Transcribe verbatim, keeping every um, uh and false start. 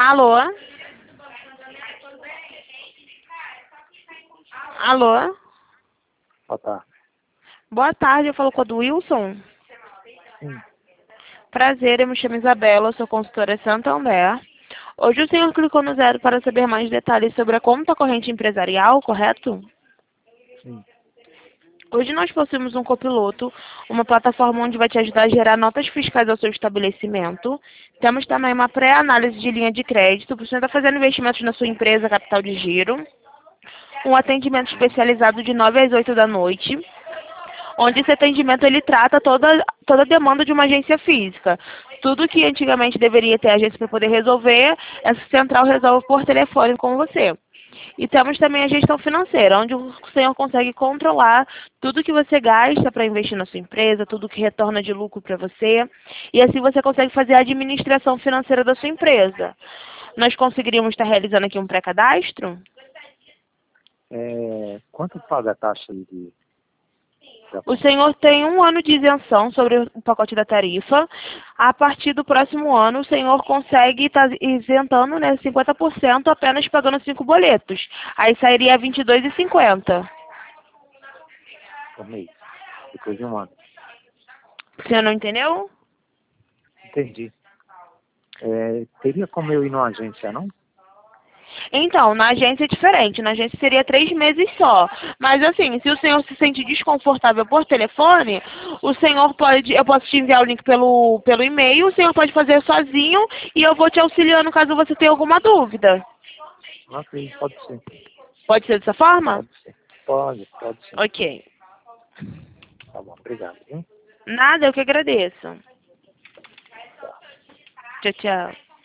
Alô? Alô? Boa tarde. Boa tarde, eu falo com a do Wilson. Sim. Prazer, eu me chamo Isabela, eu sou consultora Santander. Hoje o senhor clicou no zero para saber mais detalhes sobre a conta corrente empresarial, correto? Sim. Hoje nós possuímos um copiloto, uma plataforma onde vai te ajudar a gerar notas fiscais ao seu estabelecimento. Temos também uma pré-análise de linha de crédito, para você estar fazendo investimentos na sua empresa, capital de giro. Um atendimento especializado de nove às oito da noite, onde esse atendimento ele trata toda, toda a demanda de uma agência física. Tudo que antigamente deveria ter agência para poder resolver, essa central resolve por telefone com você. E temos também a gestão financeira, onde o senhor consegue controlar tudo que você gasta para investir na sua empresa, tudo que retorna de lucro para você. E assim você consegue fazer a administração financeira da sua empresa. Nós conseguiríamos estar realizando aqui um pré-cadastro? É, quanto paga a taxa aí de... O senhor tem um ano de isenção sobre o pacote da tarifa. A partir do próximo ano, o senhor consegue estar isentando, né, cinquenta por cento apenas pagando cinco boletos. Aí sairia vinte e dois reais e cinquenta centavos. por mês? Depois de um ano. O senhor não entendeu? Entendi. É, teria como eu ir numa agência, não? Então, na agência é diferente. Na agência seria três meses só. Mas assim, se o senhor se sente desconfortável por telefone, o senhor pode, eu posso te enviar o link pelo, pelo e-mail, o senhor pode fazer sozinho e eu vou te auxiliando caso você tenha alguma dúvida. Ok, pode ser. Pode ser dessa forma? Pode ser. Pode, pode sim. Ok. Tá bom, obrigado. Viu? Nada, eu que agradeço. Tchau, tchau.